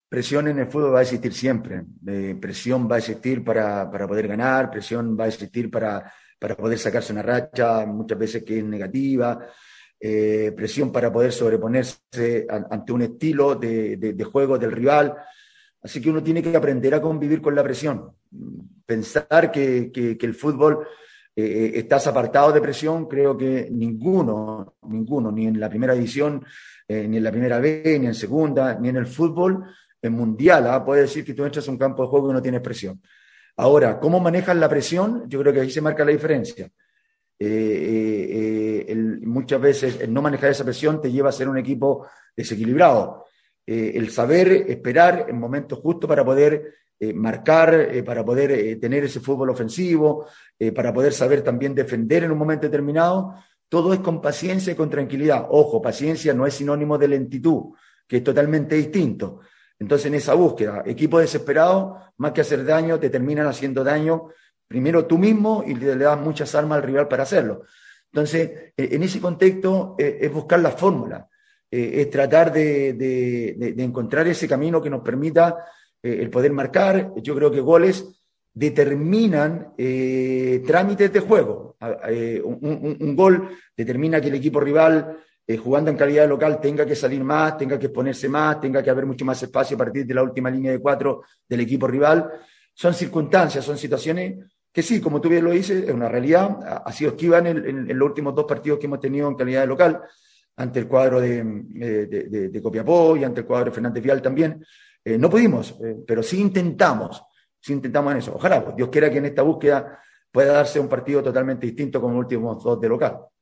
Presión en el fútbol va a existir siempre. Presión va a existir para poder ganar, presión va a existir para poder sacarse una racha, muchas veces que es negativa, presión para poder sobreponerse ante un estilo de juego del rival. Así que uno tiene que aprender a convivir con la presión. Pensar que el fútbol estás apartado de presión, creo que ninguno, ni en la primera división, ni en la primera B, ni en segunda, ni en el fútbol en mundial, puede decir que tú entras a un campo de juego y no tienes presión. Ahora, ¿cómo manejas la presión? Yo creo que ahí se marca la diferencia. Muchas veces el no manejar esa presión te lleva a ser un equipo desequilibrado. El saber esperar en momentos justos para poder marcar, para poder tener ese fútbol ofensivo, para poder saber también defender en un momento determinado, todo es con paciencia y con tranquilidad. Ojo, paciencia no es sinónimo de lentitud, que es totalmente distinto. Entonces, en esa búsqueda, equipos desesperados, más que hacer daño, te terminan haciendo daño primero tú mismo y le das muchas armas al rival para hacerlo. Entonces, en ese contexto, es buscar la fórmula, es tratar de encontrar ese camino que nos permita el poder marcar. Yo creo que goles determinan trámites de juego. Un gol determina que el equipo rival, jugando en calidad local, tenga que salir más, tenga que exponerse más, tenga que haber mucho más espacio a partir de la última línea de 4 del equipo rival. Son circunstancias, son situaciones que sí, como tú bien lo dices, es una realidad. Ha sido esquiva en los últimos 2 partidos que hemos tenido en calidad de local, ante el cuadro de Copiapó y ante el cuadro de Fernández Vial también. No pudimos, pero sí intentamos en eso. Ojalá, pues, Dios quiera que en esta búsqueda pueda darse un partido totalmente distinto con los últimos 2 de local.